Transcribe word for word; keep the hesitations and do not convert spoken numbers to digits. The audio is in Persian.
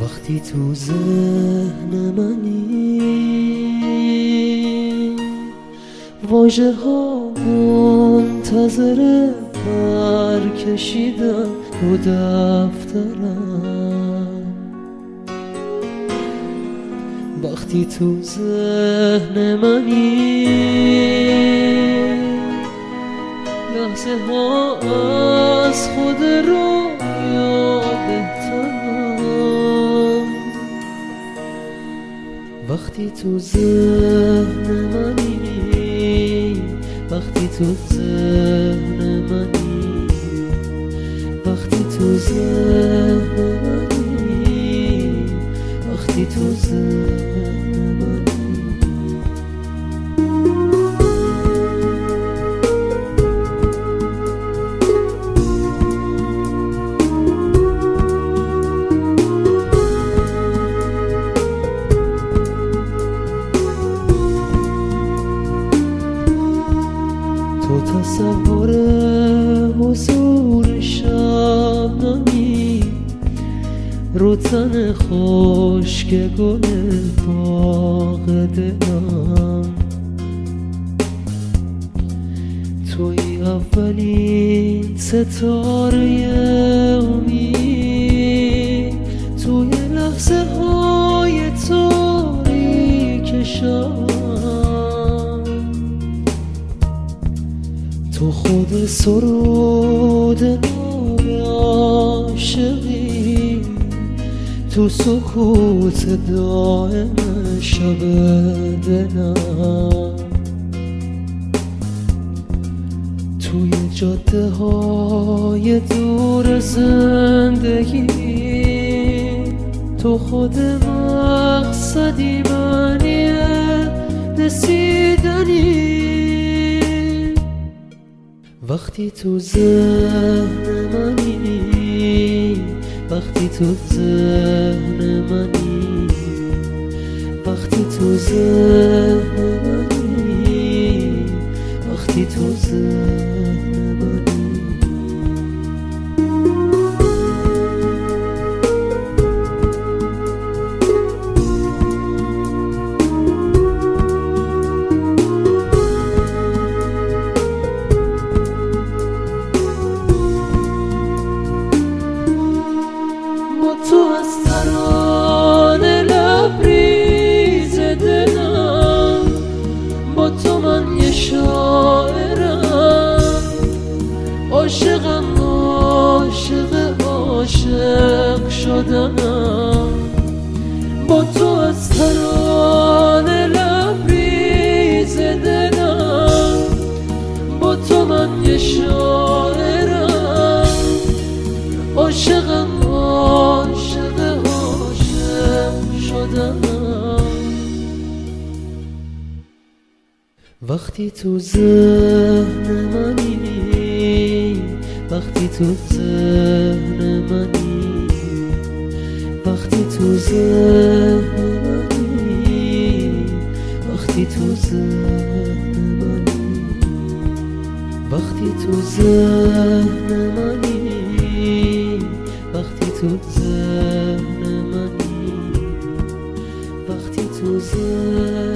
وقتی تو ذهن منی واژه ها منتظر برکشیدن رو دفترم، وقتی تو ذهن منی لحظه ها از خود رو بهترم، وقتی تو ذهن منی، وقتی تو ذهن منی، وقتی تو ذهن منی، وقتی تو ذهن منی. تو تصور حضور شبنمی رو تن خشک گل باغ دلم، توی اولین ستاره امید توی لحظه های تاریک شب، تو خود سرود نای عاشقی تو سکوت دائم شب دلم، توی جاده های دور زندگی تو خود مقصدی معنی رسیدنی، وقتی تو ذهن منی، وقتی تو ذهن منی، وقتی تو ذهن منی، وقتی تو ذهن منی. تو از ترانه لبریز دلم، با تو من یه شاعرم، عاشقم عاشق عاشق شدنم، با تو از ترانه لبریز دلم، با تو من یه شاعرم، عاشقم عاشق عاشق شدم، وقتی تو ذهن منی، وقتی تو ذهن منی، وقتی تو ذهن منی، وقتی تو ذهن منی، وقتی تو ذهن منی، وقتی تو ذهن منی، وقتی تو ذهن